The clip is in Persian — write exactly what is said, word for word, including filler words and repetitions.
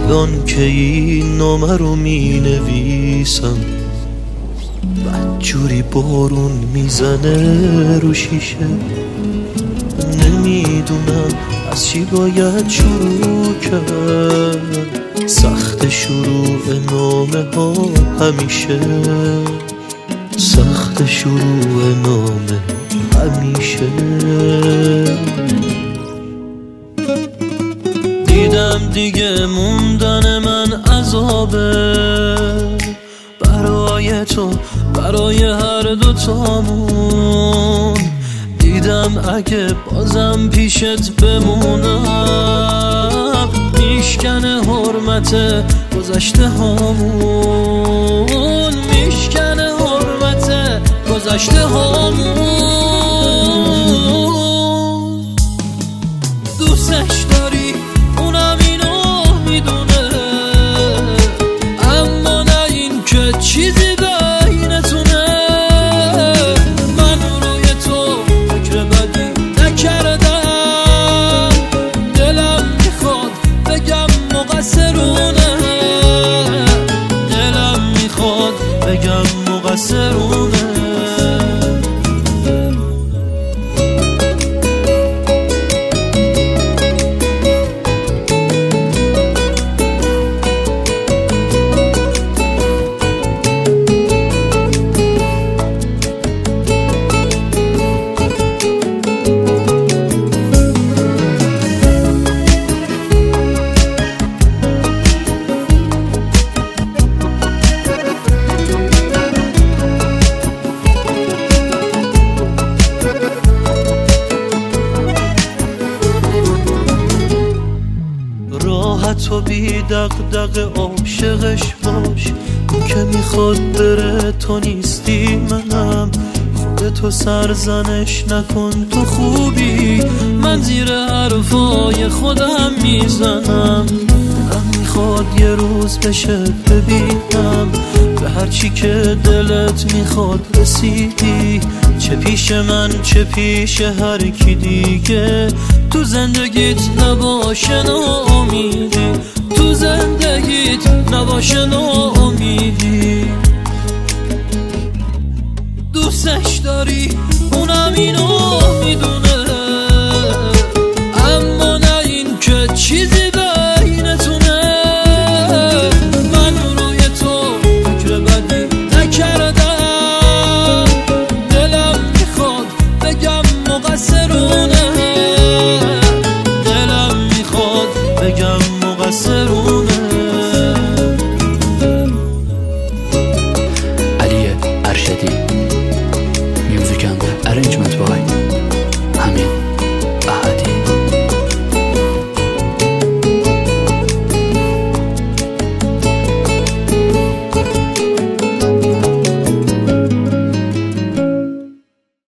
الان که این نامه رو می نویسم بدجوری بارون میزنه رو شیشه، نمیدونم از چی باید شروع کرد. سخت شروع نامه ها همیشه، سخت شروع نامه همیشه. دیدم دیگه موندن من عذابه برای تو، برای هر دوتامون. دیدم اگه بازم پیشت بمونم میشکنه حرمت گذشته هامون، میشکنه حرمت گذشته هامون. دوستش داری اونم اینو میدونه، اما نه این که چیزی بینتونه. من روی تو فکر بدی نکردم، دلم میخواد بگم مقصرونه، دلم میخواد بگم مقصرونه. تو بی دغدغه عاشقش باش، اون که میخواد بره تو نیستی منم. خودتو سرزنش نکن تو خوبی، من زیر حرفای خودم میزنم. دلم میخواد یه روز بشه ببینم به هرچی که دلت میخواد رسیدی. چه پیش من چه پیش هر کی دیگه، تو زندگیت نباشه ناامیدی، تو زندگیت نباشه ناامیدی. دوستش داری اونم اینو میدونه، اما نه این که چیزی بینتونه. من روی تو فکر بدی نکردم، دلم میخواد بگم مقصرونه، دلم میخواد بگم مقصرونه.